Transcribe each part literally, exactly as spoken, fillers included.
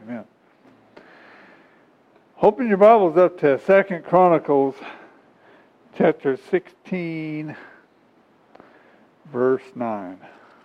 Amen. Open your Bibles up to Second Chronicles chapter sixteen, verse nine.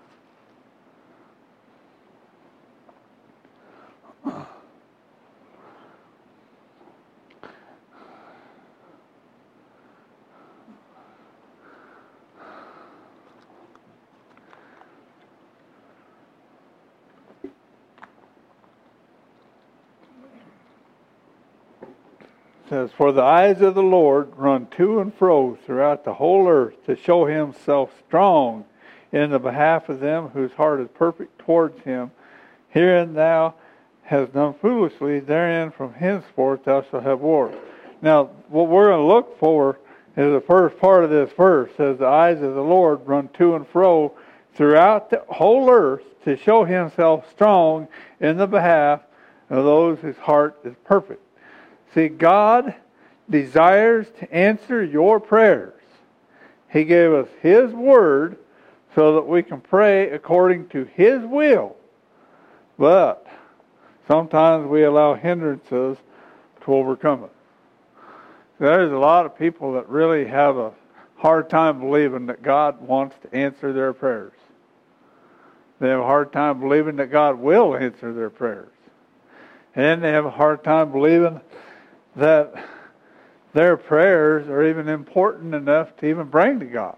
It says, "For the eyes of the Lord run to and fro throughout the whole earth to show himself strong in the behalf of them whose heart is perfect towards him. Herein thou hast done foolishly, therein from henceforth thou shalt have war." Now, what we're going to look for is the first part of this verse. It says, "The eyes of the Lord run to and fro throughout the whole earth to show himself strong in the behalf of those whose heart is perfect." See, God desires to answer your prayers. He gave us His Word so that we can pray according to His will. But sometimes we allow hindrances to overcome it. There's a lot of people that really have a hard time believing that God wants to answer their prayers. They have a hard time believing that God will answer their prayers. And they have a hard time believing that their prayers are even important enough to even bring to God.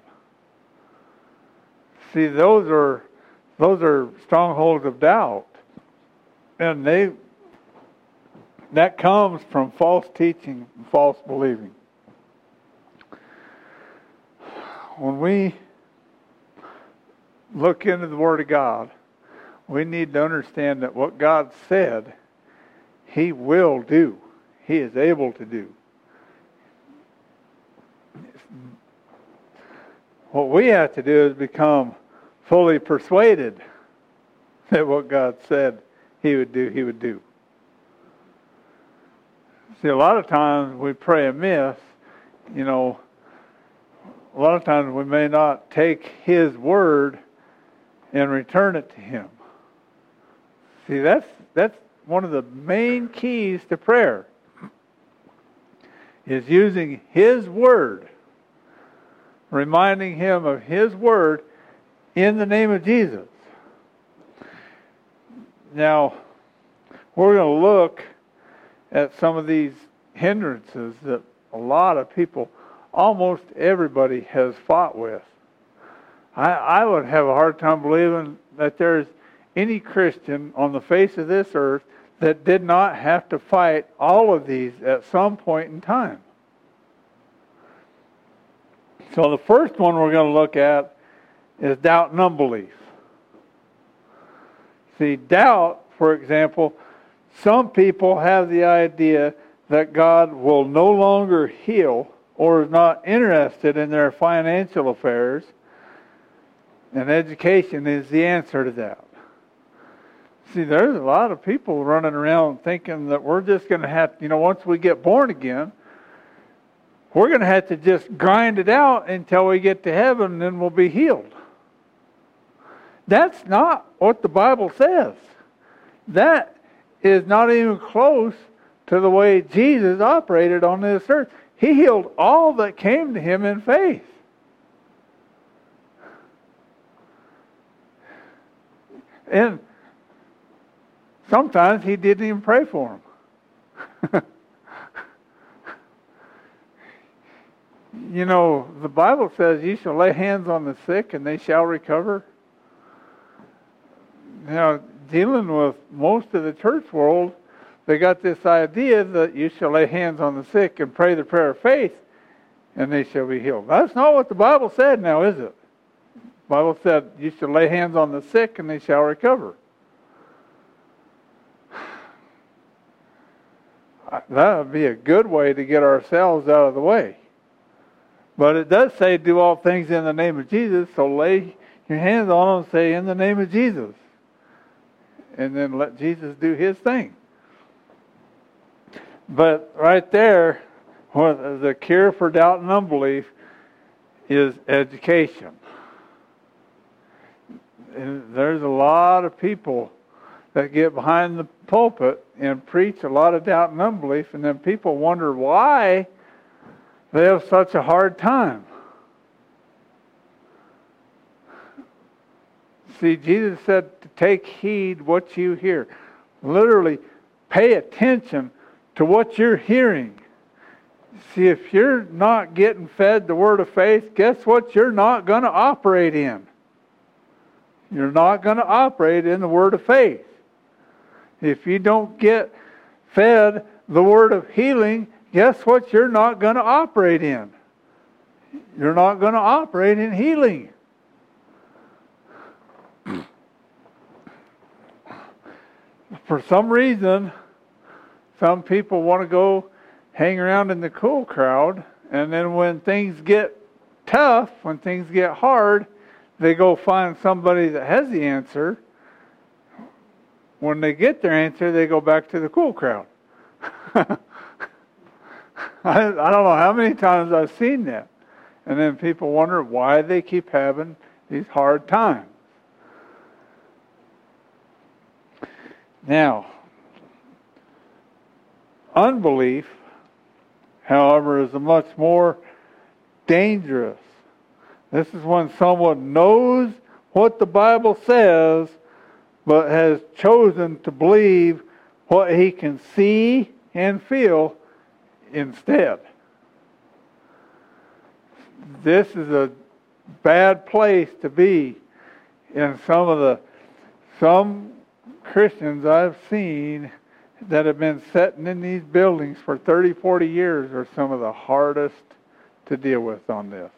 See, those are those are strongholds of doubt. And they that comes from false teaching and false believing. When we look into the Word of God, we need to understand that what God said, He will do. He is able to do. What we have to do is become fully persuaded that what God said He would do, He would do. See, a lot of times we pray amiss. You know, a lot of times we may not take His word and return it to Him. See, that's that's one of the main keys to prayer. Is using His Word, reminding Him of His Word in the name of Jesus. Now, we're going to look at some of these hindrances that a lot of people, almost everybody, has fought with. I, I would have a hard time believing that there's any Christian on the face of this earth that did not have to fight all of these at some point in time. So the first one we're going to look at is doubt and unbelief. See, doubt, for example, some people have the idea that God will no longer heal or is not interested in their financial affairs, and education is the answer to that. See, there's a lot of people running around thinking that we're just going to have, you know, once we get born again, we're going to have to just grind it out until we get to heaven and then we'll be healed. That's not what the Bible says. That is not even close to the way Jesus operated on this earth. He healed all that came to Him in faith. And sometimes He didn't even pray for them. You know, the Bible says, "You shall lay hands on the sick and they shall recover." Now, dealing with most of the church world, they got this idea that you shall lay hands on the sick and pray the prayer of faith and they shall be healed. That's not what the Bible said now, is it? The Bible said, "You shall lay hands on the sick and they shall recover." That would be a good way to get ourselves out of the way. But it does say, "Do all things in the name of Jesus," so lay your hands on them and say, "In the name of Jesus." And then let Jesus do His thing. But right there, the cure for doubt and unbelief is education. And there's a lot of people that get behind the pulpit and preach a lot of doubt and unbelief, and then people wonder why they have such a hard time. See, Jesus said to take heed what you hear. Literally, pay attention to what you're hearing. See, if you're not getting fed the word of faith, guess what you're not going to operate in? You're not going to operate in the word of faith. If you don't get fed the word of healing, guess what you're not going to operate in? You're not going to operate in healing. For some reason, some people want to go hang around in the cool crowd, and then when things get tough, when things get hard, they go find somebody that has the answer. When they get their answer, they go back to the cool crowd. I, I don't know how many times I've seen that. And then people wonder why they keep having these hard times. Now, unbelief, however, is a much more dangerous. This is when someone knows what the Bible says, but has chosen to believe what he can see and feel instead. This is a bad place to be. In some of the some Christians I've seen that have been sitting in these buildings for thirty, forty years are some of the hardest to deal with on this.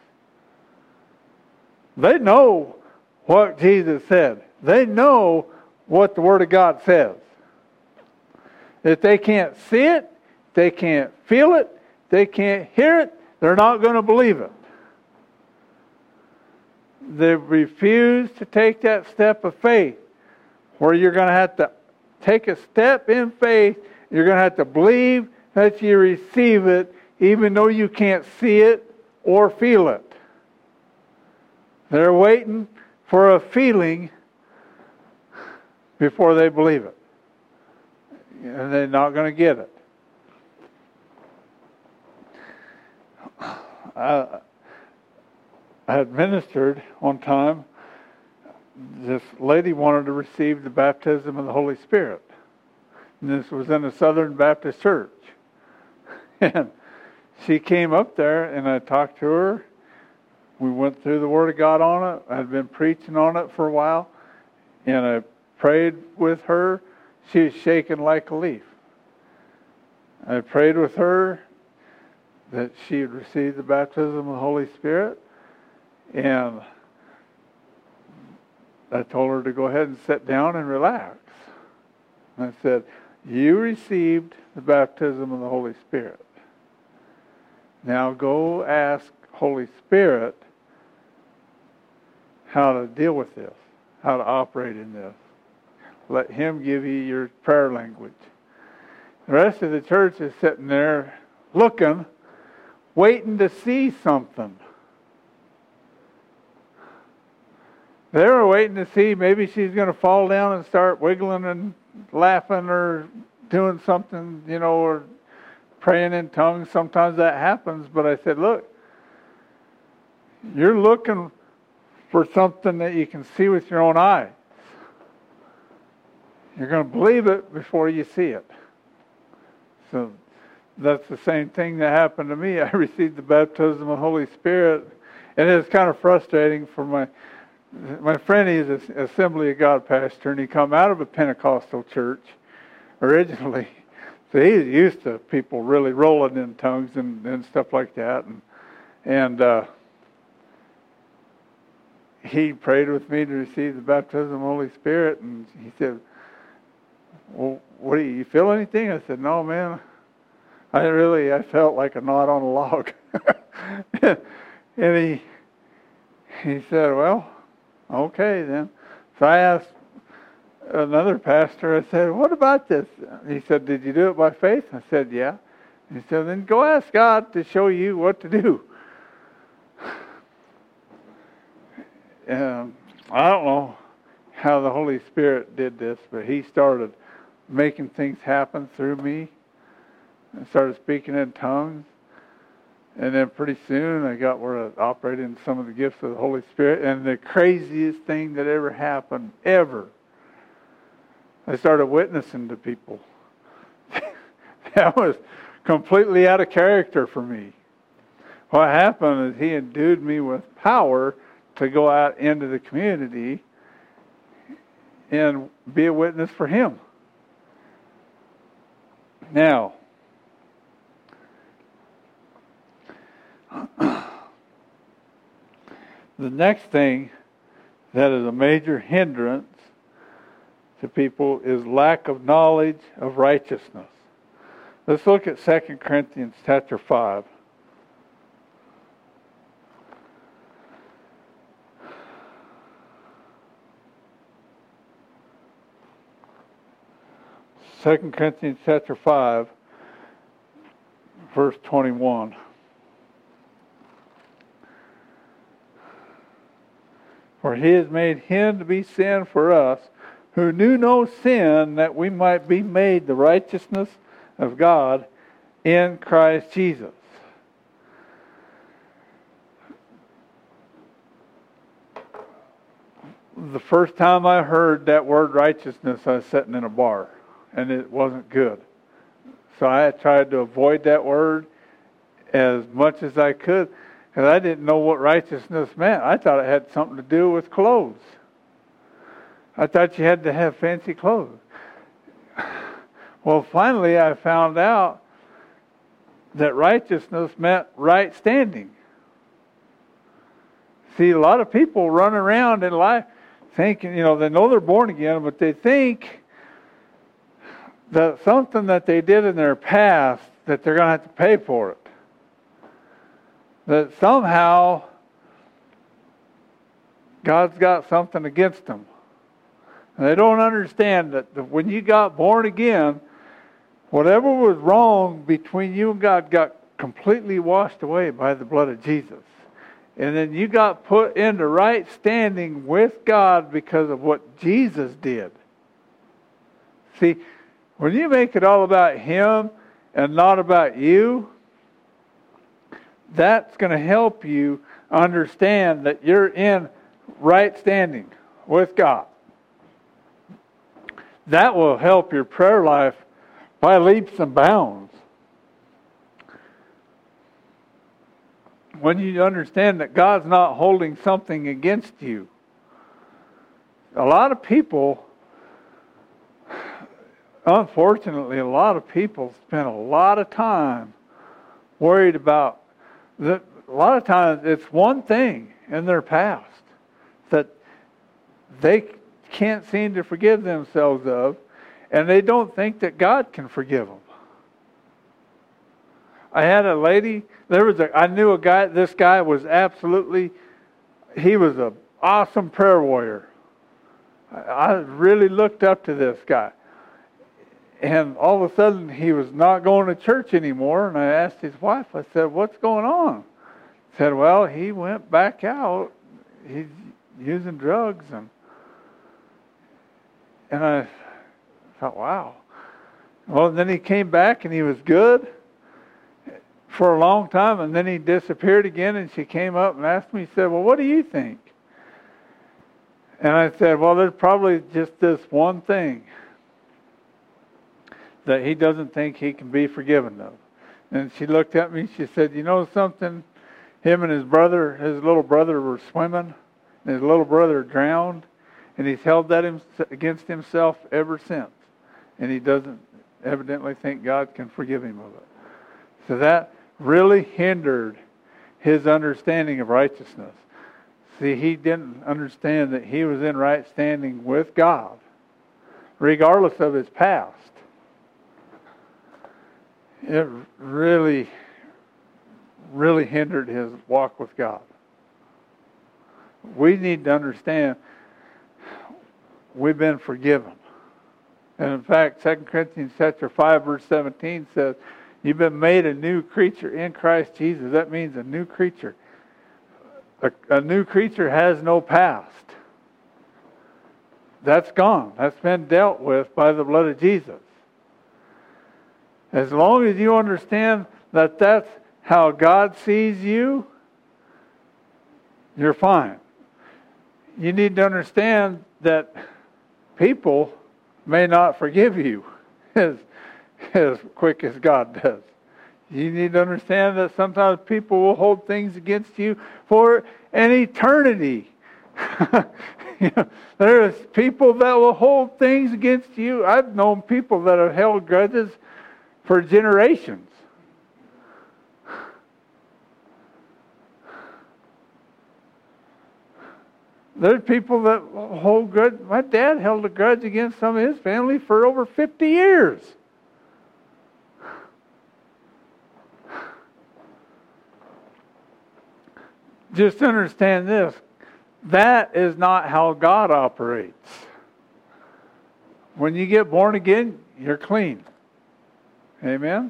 They know what Jesus said. They know what the Word of God says. If they can't see it, they can't feel it, they can't hear it, they're not going to believe it. They refuse to take that step of faith, where you're going to have to take a step in faith. You're going to have to believe that you receive it, even though you can't see it or feel it. They're waiting for a feeling before they believe it. And they're not going to get it. I, I had ministered one time. This lady wanted to receive the baptism of the Holy Spirit. And this was in a Southern Baptist church. And she came up there and I talked to her. We went through the Word of God on it. I'd been preaching on it for a while. And I prayed with her. She was shaking like a leaf. I prayed with her that she would receive the baptism of the Holy Spirit. And I told her to go ahead and sit down and relax. And I said, you received the baptism of the Holy Spirit. Now go ask Holy Spirit how to deal with this, how to operate in this. Let Him give you your prayer language. The rest of the church is sitting there looking, waiting to see something. They were waiting to see maybe she's going to fall down and start wiggling and laughing or doing something, you know, or praying in tongues. Sometimes that happens. But I said, look, you're looking for something that you can see with your own eyes. You're going to believe it before you see it. So that's the same thing that happened to me. I received the baptism of the Holy Spirit, and it's kind of frustrating for my my friend. He's an Assembly of God pastor, and he come out of a Pentecostal church originally. So he's used to people really rolling in tongues and, and stuff like that. And, and uh, he prayed with me to receive the baptism of the Holy Spirit, and he said, well, what do you, you feel anything? I said, no, man. I really, I felt like a knot on a log. And he he said, well, okay then. So I asked another pastor, I said, what about this? He said, did you do it by faith? I said, yeah. He said, then go ask God to show you what to do. Um, I don't know how the Holy Spirit did this, but He started making things happen through me. I started speaking in tongues. And then pretty soon I got where I operated in some of the gifts of the Holy Spirit. And the craziest thing that ever happened, ever, I started witnessing to people. That was completely out of character for me. What happened is He endued me with power to go out into the community and be a witness for Him. Now, the next thing that is a major hindrance to people is lack of knowledge of righteousness. Let's look at Second Corinthians chapter five. Second Corinthians chapter five, verse twenty-one. For He has made Him to be sin for us, who knew no sin, that we might be made the righteousness of God in Christ Jesus. The first time I heard that word righteousness, I was sitting in a bar, and it wasn't good. So I tried to avoid that word as much as I could, because I didn't know what righteousness meant. I thought it had something to do with clothes. I thought you had to have fancy clothes. Well, finally I found out that righteousness meant right standing. See, a lot of people run around in life thinking, you know, they know they're born again, but they think that something that they did in their past, that they're going to have to pay for it. That somehow God's got something against them. And they don't understand that when you got born again, whatever was wrong between you and God got completely washed away by the blood of Jesus. And then you got put into right standing with God because of what Jesus did. See, when you make it all about Him and not about you, that's going to help you understand that you're in right standing with God. That will help your prayer life by leaps and bounds. When you understand that God's not holding something against you. A lot of people, unfortunately, a lot of people spend a lot of time worried about that. A lot of times it's one thing in their past that they can't seem to forgive themselves of, and they don't think that God can forgive them. I had a lady, there was a, I knew a guy, this guy was absolutely, he was an awesome prayer warrior. I, I really looked up to this guy. And all of a sudden he was not going to church anymore, and I asked his wife, I said, what's going on? He said, well, he went back out, he's using drugs, and and I thought, wow. Well, then he came back and he was good for a long time, and then he disappeared again, and she came up and asked me, she said, well, what do you think? And I said, well, there's probably just this one thing that he doesn't think he can be forgiven of. And she looked at me, she said, you know something? Him and his brother, his little brother were swimming, and his little brother drowned, and he's held that against himself ever since. And he doesn't evidently think God can forgive him of it. So that really hindered his understanding of righteousness. See, he didn't understand that he was in right standing with God, regardless of his past. It really, really hindered his walk with God. We need to understand we've been forgiven. And in fact, Second Corinthians chapter five, verse seventeen says, you've been made a new creature in Christ Jesus. That means a new creature. A, a new creature has no past. that's gone. That's been dealt with by the blood of Jesus. As long as you understand that that's how God sees you, you're fine. You need to understand that people may not forgive you as, as quick as God does. You need to understand that sometimes people will hold things against you for an eternity. You know, there's people that will hold things against you. I've known people that have held grudges for generations. There's people that hold grudge. My dad held a grudge against some of his family for over fifty years. Just understand this. That is not how God operates. When you get born again, you're clean. Amen?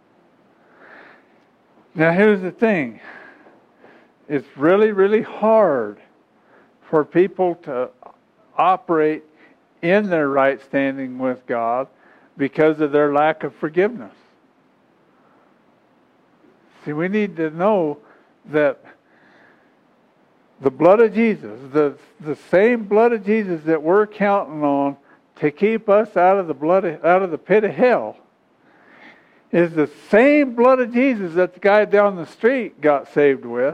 Now here's the thing. It's really, really hard for people to operate in their right standing with God because of their lack of forgiveness. See, we need to know that the blood of Jesus, the, the same blood of Jesus that we're counting on to keep us out of the blood of, out of the pit of hell, is the same blood of Jesus that the guy down the street got saved with.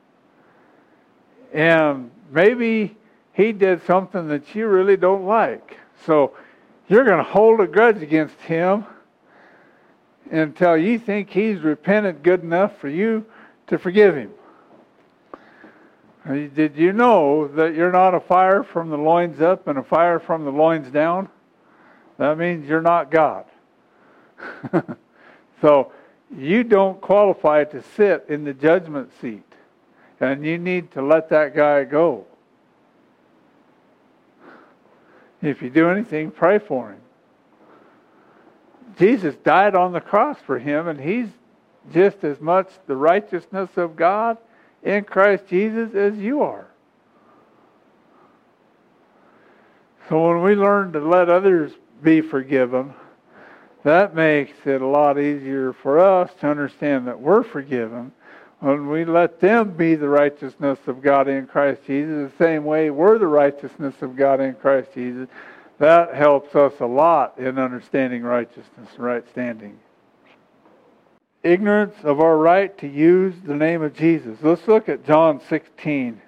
And maybe he did something that you really don't like. So you're going to hold a grudge against him until you think he's repented good enough for you to forgive him. Did you know that you're not a fire from the loins up and a fire from the loins down? That means you're not God. So you don't qualify to sit in the judgment seat. And you need to let that guy go. If you do anything, pray for him. Jesus died on the cross for him, and he's just as much the righteousness of God in Christ Jesus as you are. So when we learn to let others be forgiven, that makes it a lot easier for us to understand that we're forgiven. When we let them be the righteousness of God in Christ Jesus, the same way we're the righteousness of God in Christ Jesus, that helps us a lot in understanding righteousness and right standing. Ignorance of our right to use the name of Jesus. Let's look at John sixteen.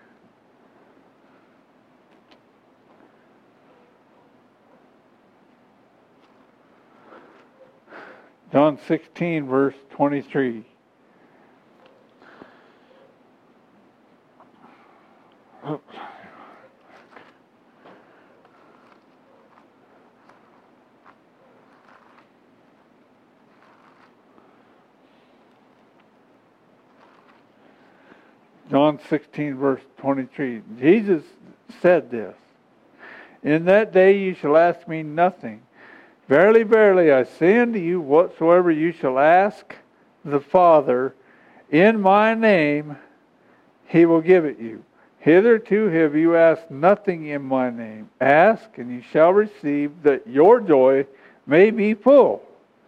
John sixteen, verse twenty-three. John sixteen, verse twenty-three. Jesus said this, "In that day you shall ask me nothing. Verily, verily, I say unto you, whatsoever you shall ask the Father in my name, he will give it you. Hitherto have you asked nothing in my name. Ask, and you shall receive, that your joy may be full."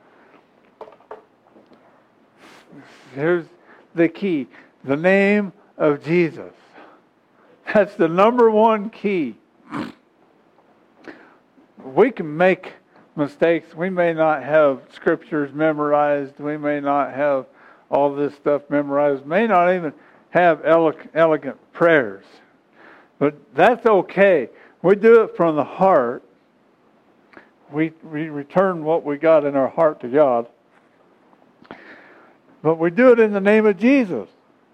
Here's the key. The name of Jesus. That's the number one key. We can make mistakes. We may not have scriptures memorized. We may not have all this stuff memorized. May not even have ele- elegant prayers. But that's okay. We do it from the heart. We, we return what we got in our heart to God. But we do it in the name of Jesus.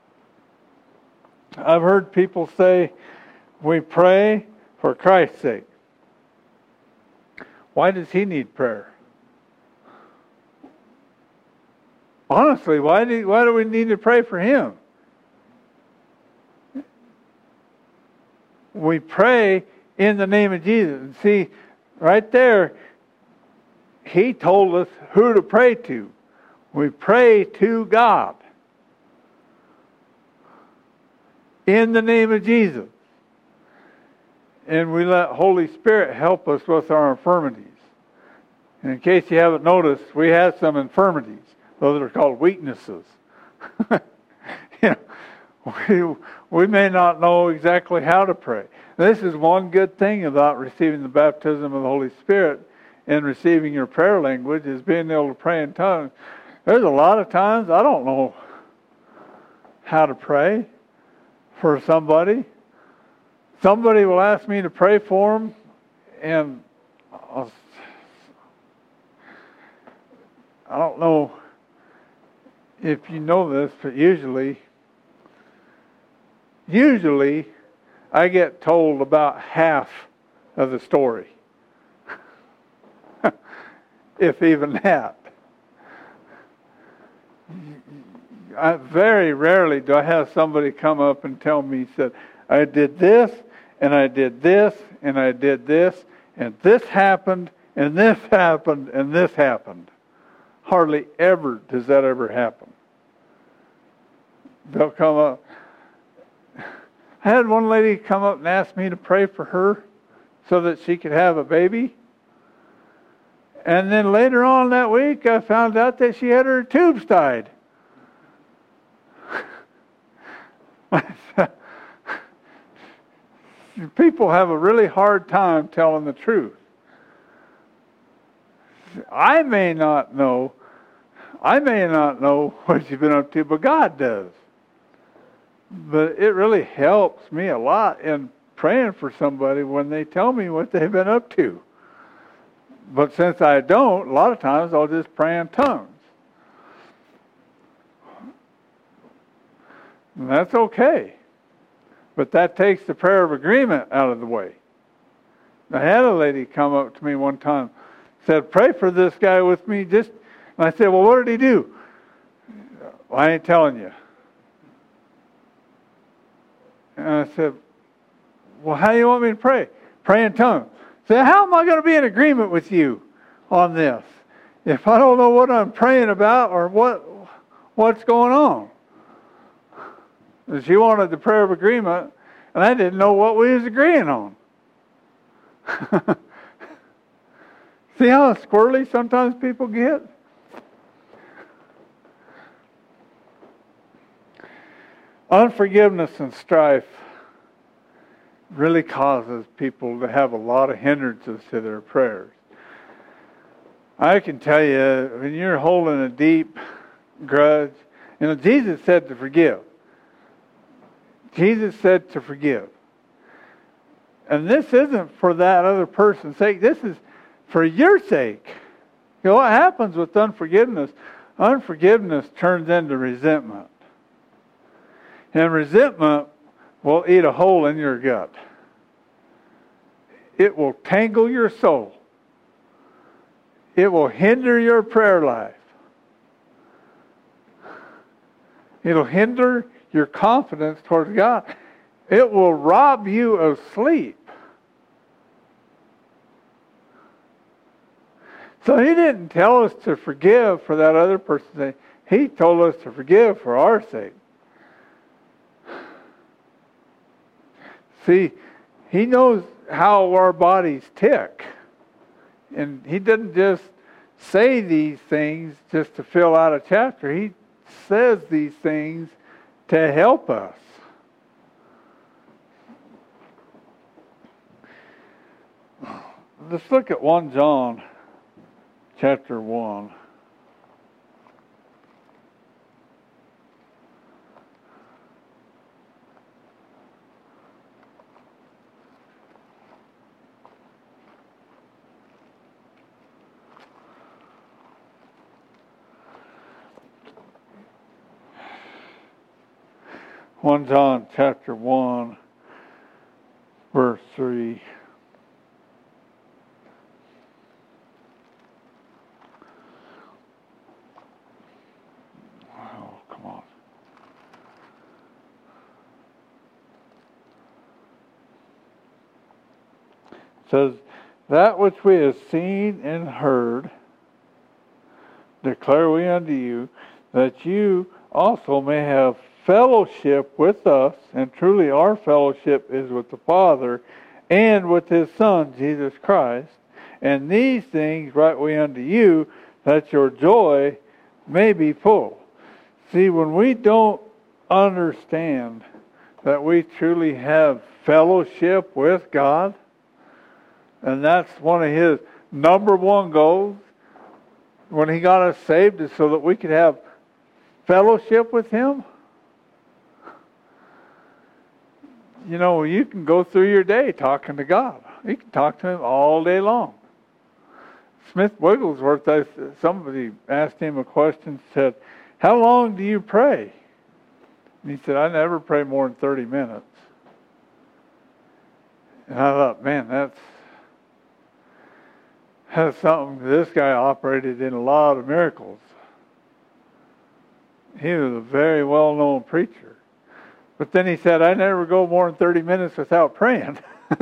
I've heard people say, we pray for Christ's sake. Why does he need prayer? Honestly, why do, why do we need to pray for him? We pray in the name of Jesus. And see, right there, he told us who to pray to. We pray to God in the name of Jesus. and we let Holy Spirit help us with our infirmities. And in case you haven't noticed, we have some infirmities. Those are called weaknesses. you know, we, we may not know exactly how to pray. This is one good thing about receiving the baptism of the Holy Spirit and receiving your prayer language, is being able to pray in tongues. There's a lot of times I don't know how to pray for somebody. Somebody will ask me to pray for them, and I'll, I don't know if you know this, but usually, usually I get told about half of the story. If even that. I, very rarely do I have somebody come up and tell me, said, I did this, and I did this, and I did this, and this happened, and this happened, and this happened. Hardly ever does that ever happen. They'll come up. I had one lady come up and ask me to pray for her so that she could have a baby. And then later on that week, I found out that she had her tubes tied. People have a really hard time telling the truth. I may not know, I may not know what you've been up to, but God does. But it really helps me a lot in praying for somebody when they tell me what they've been up to. But since I don't, a lot of times I'll just pray in tongues. And that's okay. But that takes the prayer of agreement out of the way. I had a lady come up to me one time, said, pray for this guy with me. Just, and I said, well, what did he do? Well, I ain't telling you. And I said, well, how do you want me to pray? Pray in tongues. I said, how am I going to be in agreement with you on this if I don't know what I'm praying about or what what's going on? She wanted the prayer of agreement, and I didn't know what we was agreeing on. See how squirrely sometimes people get? Unforgiveness and strife really causes people to have a lot of hindrances to their prayers. I can tell you, when you're holding a deep grudge, you know, Jesus said to forgive. Jesus said to forgive. And this isn't for that other person's sake. This is for your sake. You know, what happens with unforgiveness? Unforgiveness turns into resentment. And resentment will eat a hole in your gut. It will tangle your soul. It will hinder your prayer life. It'll hinder your confidence towards God. It will rob you of sleep. So he didn't tell us to forgive for that other person's sake. He told us to forgive for our sake. See, he knows how our bodies tick. And he didn't just say these things just to fill out a chapter. He says these things to help us. Let's look at First John chapter one. First John chapter one, verse three. Oh, come on. It says, that which we have seen and heard, declare we unto you, that you also may have fellowship with us, and truly our fellowship is with the Father and with his Son, Jesus Christ. And these things write we unto you, that your joy may be full. See, when we don't understand that we truly have fellowship with God, and that's one of his number one goals when he got us saved, is so that we could have fellowship with him. You know, you can go through your day talking to God. You can talk to him all day long. Smith Wigglesworth, somebody asked him a question, said, how long do you pray? And he said, I never pray more than thirty minutes. And I thought, man, that's, that's something. This guy operated in a lot of miracles. He was a very well-known preacher. But then he said, I never go more than thirty minutes without praying.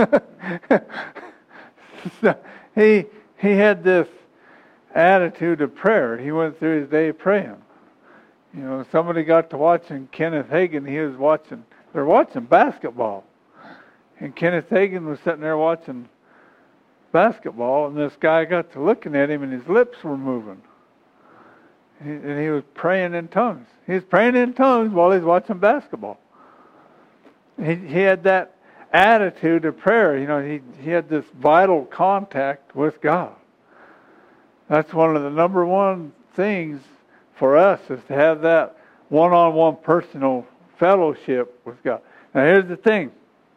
So he, he had this attitude of prayer. He went through his day praying. You know, somebody got to watching Kenneth Hagin. He was watching, they're watching basketball. And Kenneth Hagin was sitting there watching basketball, and this guy got to looking at him, and his lips were moving. He, and he was praying in tongues. He was praying in tongues while he was watching basketball. He, he had that attitude of prayer. You know, he, he had this vital contact with God. That's one of the number one things for us, is to have that one-on-one personal fellowship with God. Now here's the thing.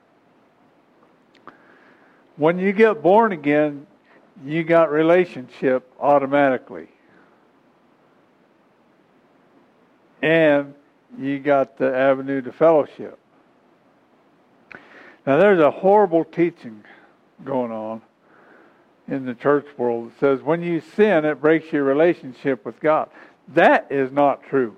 When you get born again, you got relationship automatically. And you got the avenue to fellowship. Now there's a horrible teaching going on in the church world that says when you sin, it breaks your relationship with God. That is not true.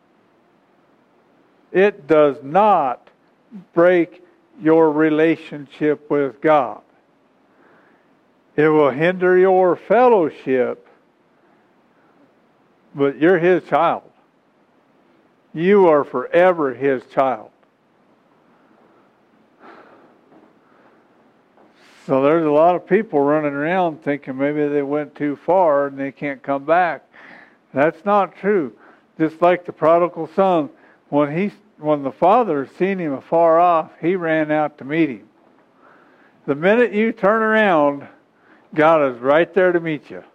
It does not break your relationship with God. It will hinder your fellowship, but you're his child. You are forever his child. So there's a lot of people running around thinking maybe they went too far and they can't come back. That's not true. Just like the prodigal son, when he, when the father seen him afar off, he ran out to meet him. The minute you turn around, God is right there to meet you.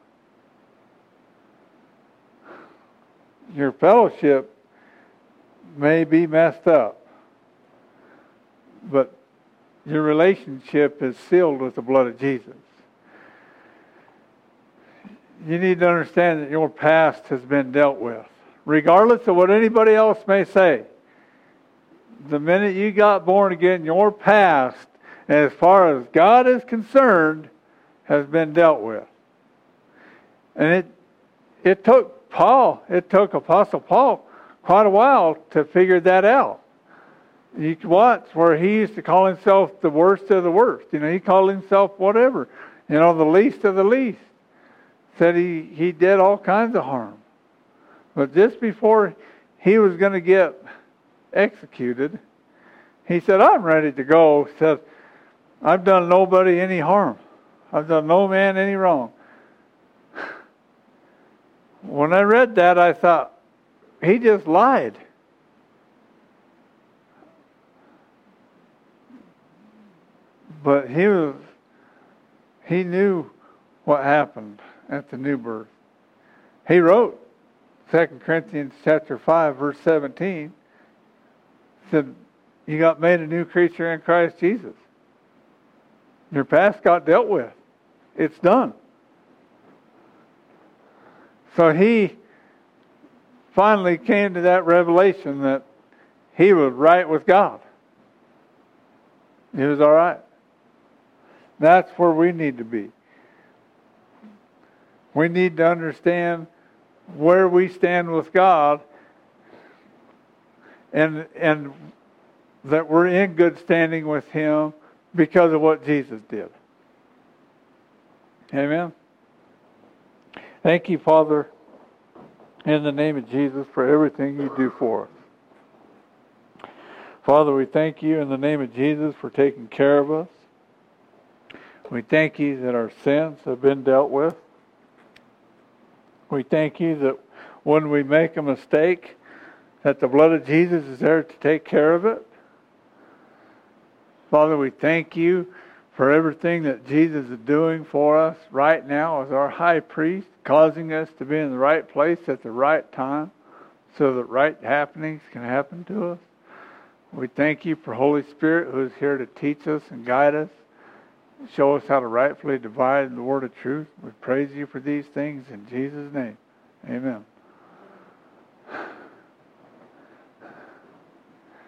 Your fellowship may be messed up, but your relationship is sealed with the blood of Jesus. You need to understand that your past has been dealt with. Regardless of what anybody else may say, the minute you got born again, your past, as far as God is concerned, has been dealt with. And it it took Paul, it took Apostle Paul quite a while to figure that out. You can watch where he used to call himself the worst of the worst. You know, he called himself whatever. You know, the least of the least. Said he, he did all kinds of harm. But just before he was going to get executed, he said, I'm ready to go. He said, I've done nobody any harm. I've done no man any wrong. When I read that, I thought, he just lied. But he was, he knew what happened at the new birth. He wrote Second Corinthians chapter five, verse seventeen, said, you got made a new creature in Christ Jesus. Your past got dealt with. It's done. So he finally came to that revelation that he was right with God. He was all right. That's where we need to be. We need to understand where we stand with God, and and that we're in good standing with him because of what Jesus did. Amen. Thank you, Father, in the name of Jesus, for everything you do for us. Father, we thank you in the name of Jesus for taking care of us. We thank you that our sins have been dealt with. We thank you that when we make a mistake, that the blood of Jesus is there to take care of it. Father, we thank you for everything that Jesus is doing for us right now as our high priest, causing us to be in the right place at the right time so that right happenings can happen to us. We thank you for Holy Spirit who is here to teach us and guide us, show us how to rightfully divide the word of truth. We praise you for these things in Jesus' name. Amen.